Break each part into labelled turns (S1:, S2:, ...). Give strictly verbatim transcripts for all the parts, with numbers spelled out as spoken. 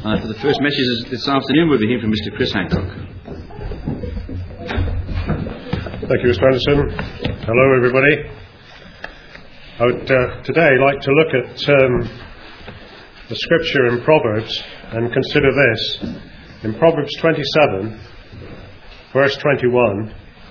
S1: Uh, for the first message this afternoon, we'll be hearing from Mister Chris Hancock.
S2: Thank you, Mister Anderson. Hello, everybody. I would uh, today like to look at um, the scripture in Proverbs and consider this. In Proverbs twenty-seven, verse twenty-one,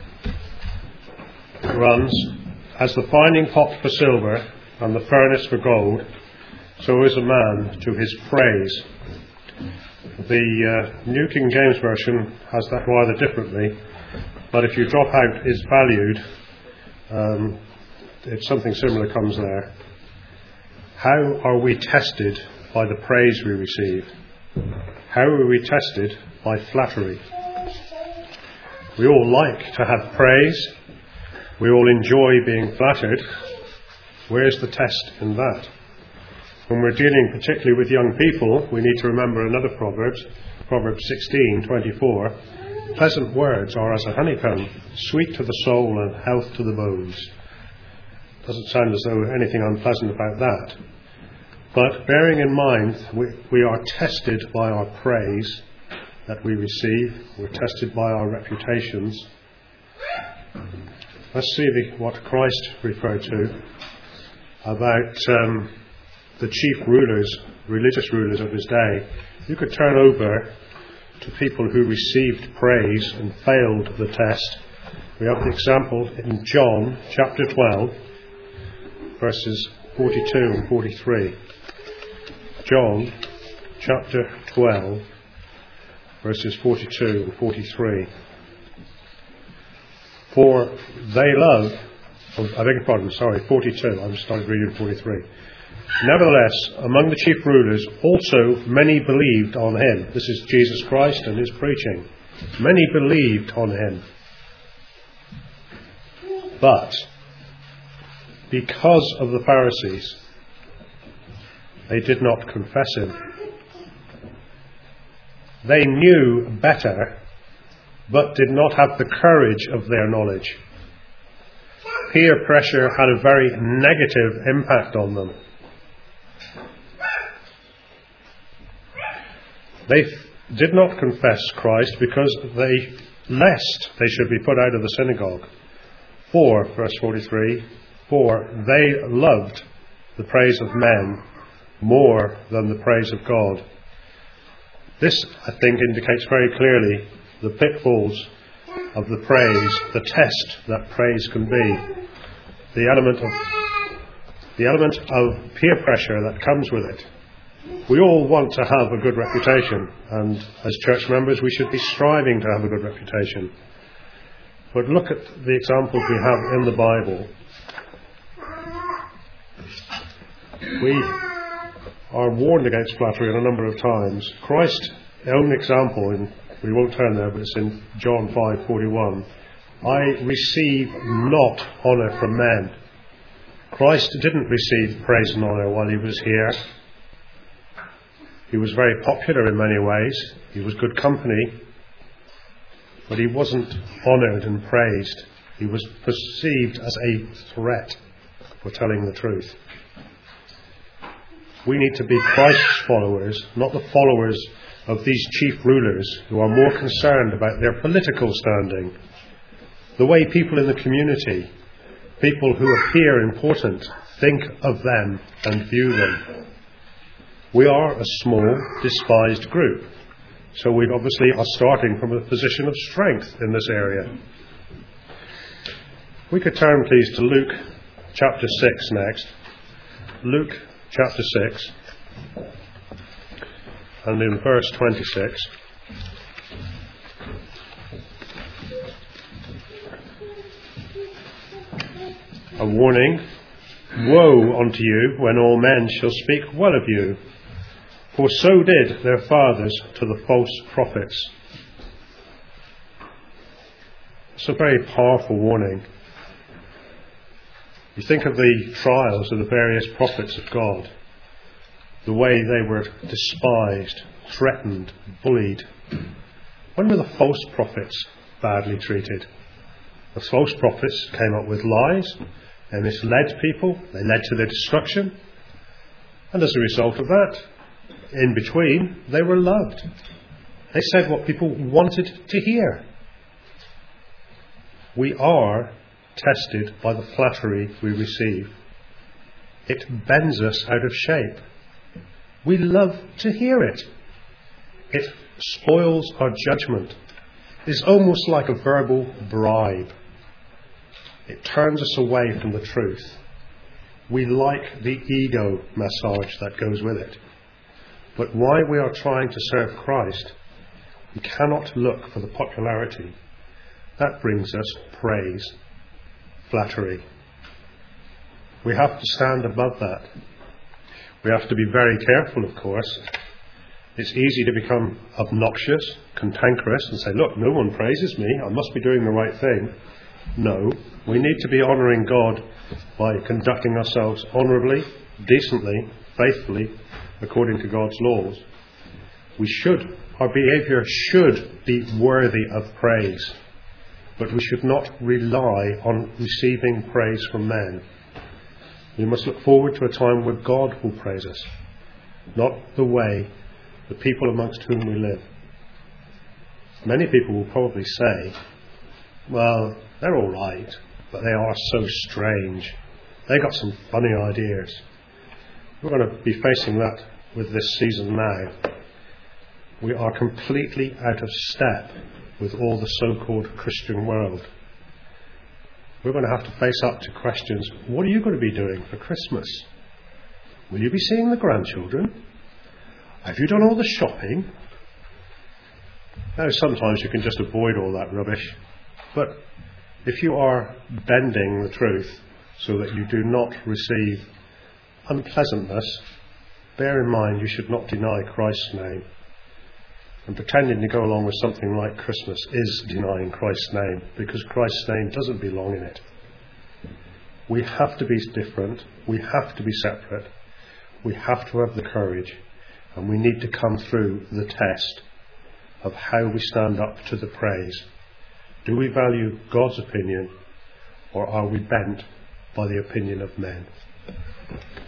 S2: it runs, "As the finding pot for silver and the furnace for gold, so is a man to his praise." The uh, New King James Version has that rather differently, but if you drop out "is valued," um, it's something similar comes there. How are we tested by the praise we receive? How are we tested by flattery? We all like to have praise. We all enjoy being flattered. Where's the test in that? When we're dealing particularly with young people, we need to remember another Proverbs, Proverbs sixteen twenty-four. "Pleasant words are as a honeycomb, sweet to the soul and health to the bones." Doesn't sound as though anything unpleasant about that. But bearing in mind, we, we are tested by our praise that we receive. We're tested by our reputations. Let's see the, what Christ referred to about um, the chief rulers, religious rulers of his day. You could turn over to people who received praise and failed the test. We have the example in John chapter twelve, verses forty-two and forty-three. John chapter twelve, verses forty-two and forty-three. "For they love," oh, I beg your pardon, sorry, forty-two, I started reading forty-three. "Nevertheless, among the chief rulers also many believed on him." This is Jesus Christ and his preaching. Many believed on him. But because of the Pharisees, they did not confess him. They knew better, but did not have the courage of their knowledge. Peer pressure had a very negative impact on them. They f- did not confess Christ because they, lest they should be put out of the synagogue. For, verse forty-three, "For they loved the praise of men more than the praise of God." This, I think, indicates very clearly the pitfalls of the praise, the test that praise can be. The element of the element of peer pressure that comes with it. We all want to have a good reputation, and as church members we should be striving to have a good reputation. But look at the examples we have in the Bible. We are warned against flattery a number of times. Christ's own example, in, we won't turn there, but it's in John five forty-one. "I receive not honour from men." Christ didn't receive praise and honour while he was here. He was very popular in many ways. He was good company. But he wasn't honoured and praised. He was perceived as a threat for telling the truth. We need to be Christ's followers, not the followers of these chief rulers who are more concerned about their political standing. The way people in the community, people who appear important, think of them and view them. We are a small, despised group, so we obviously are starting from a position of strength in this area. We could turn, please, to Luke chapter six next. Luke chapter six, and in verse twenty-six. A warning: "Woe unto you when all men shall speak well of you, for so did their fathers to the false prophets." It's a very powerful warning. You think of the trials of the various prophets of God, the way they were despised, threatened, bullied. When were the false prophets badly treated? The false prophets came up with lies and misled people. They led to their destruction. And as a result of that, in between, they were loved. They said what people wanted to hear. We are tested by the flattery we receive. It bends us out of shape. We love to hear it. It spoils our judgment. It's almost like a verbal bribe. It turns us away from the truth. We like the ego massage that goes with it. But while we are trying to serve Christ, we cannot look for the popularity. That brings us praise, flattery. We have to stand above that. We have to be very careful, of course. It's easy to become obnoxious, cantankerous, and say, look, no one praises me, I must be doing the right thing. No, we need to be honouring God by conducting ourselves honourably, decently, faithfully, according to God's laws. We should, our behaviour should be worthy of praise, but we should not rely on receiving praise from men. We must look forward to a time where God will praise us, not the way the people amongst whom we live. Many people will probably say, well, they're all right, but they are so strange. They got some funny ideas. We're going to be facing that with this season now. We are completely out of step with all the so-called Christian world. We're going to have to face up to questions. What are you going to be doing for Christmas? Will you be seeing the grandchildren? Have you done all the shopping? Now, sometimes you can just avoid all that rubbish. But if you are bending the truth so that you do not receive unpleasantness, bear in mind you should not deny Christ's name. And pretending to go along with something like Christmas is denying Christ's name, because Christ's name doesn't belong in it. We have to be different. We have to be separate. We have to have the courage. And we need to come through the test of how we stand up to the praise. Do we value God's opinion, or are we bent by the opinion of men?